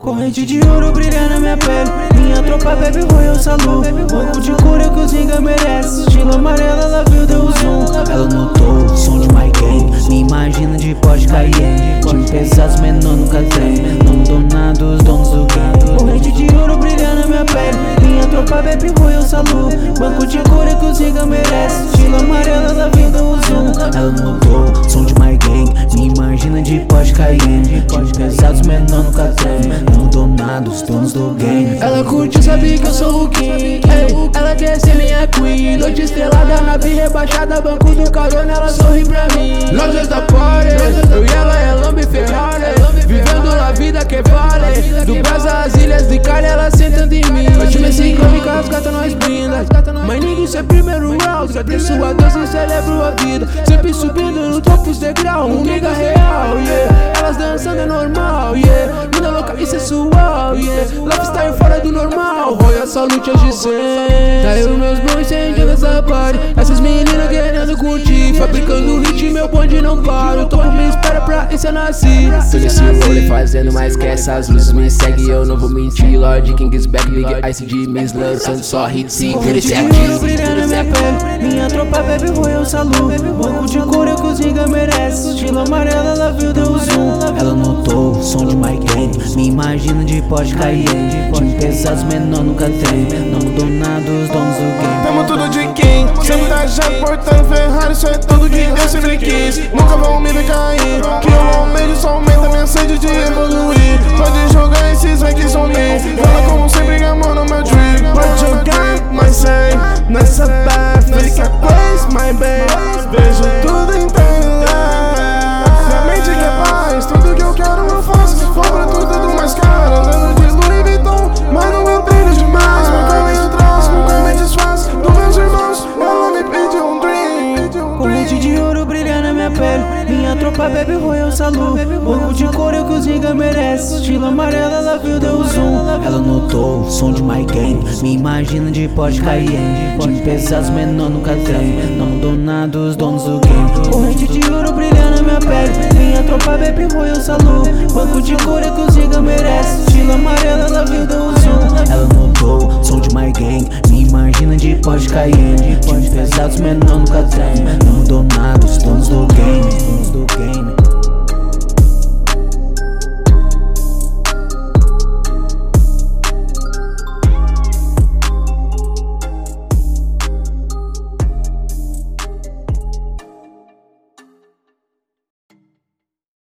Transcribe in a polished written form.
Corrente de ouro brilha na minha pele. Minha tropa bebe Royal Salu. Banco de cura que o Zinga merece. Estilo amarelo, ela viu, deu zoom. Ela notou o som de my gang. Me imagina de Porsche Cayenne. Time pesados, menor nunca tem. Não donados, donos do game. Corrente de ouro brilha na minha pele. Minha tropa bebe Royal Salu. Banco de cura que o Zinga merece. Estilo amarelo, ela viu, deu zoom. Ela notou o som de my gang. Me imagina de Porsche Cayenne. Time pesados, menor nunca tem. Não donados, donos do game. Ela curte, sabe que eu sou o king. Ela quer ser minha queen. Noite estrelada, nave rebaixada, banco do carona, ela sorri pra mim. Lojas da party, eu e ela é Lambo e Ferrari. Vivendo a vida que vale. Do Brasil às ilhas de Cali, ela sentando em mim. Eu time assim, cômica, as gatas nós brinda. Mas ninguém é primeiro round. Cadê sua dança e celebro a vida? Sempre subindo no topo dos degrau. Um nigga real, yeah. Elas dançando é normal, yeah. Vida louca e sensual, yeah. Lifestyle fora do normal. Royal Salute hoje sem. Tá eu e meus bons sem dia nessa party. Essas meninas querendo curtir. Fabricando hit, meu bonde não para. O topo me espera pra isso eu nasci. Tô nesse rolê fazendo mais que essas luzes me seguem, eu não vou mentir. Lord Kings back, Big Ice de Miss lançando só hits e Corrente de ouro brilha na minha pele. Minha tropa bebe Royal Salu. Banco de cura que o Zinga merece. Estilo amarelo, ela viu, deu zoom. Ela notou o som de my gang. Me imagina de Porsche Cayenne. Time pesados, menor nunca tem. Não donados, donos do game. Tamo tudo de quem? Sempre tá já portando Ferrari. Isso é tudo que eu sempre quis. Nunca vão me ver cair. Que eu almejo só aumenta minha sede de evoluir. Pode jogar esses ranks on me. Fala como sempre gamou no meu dream. Pode jogar, mas sei. Nessa path, fica place, my babe. Vejo tudo em timeline. Minha mente que é paz. Tudo que eu quero eu faço. Compra tudo mais caro. Andando de Louis Vuitton, mas não eu brilho demais. Nunca me atraso, nunca me desfaço dos meus irmãos. Ela me pediu um dream. Corrente de ouro brilha na minha pele. Minha tropa bebe Royal Salu. Banco de cor que o Zinga merece. Estilo amarelo, ela viu, deu zoom. Ela notou o som de my gang. Me imagina de Porsche Cayenne. Time pesados, menor nunca tem. Não donados, donos do game. Corrente de ouro brilha na minha pele. Minha tropa bebe Royal Salu. Banco de cor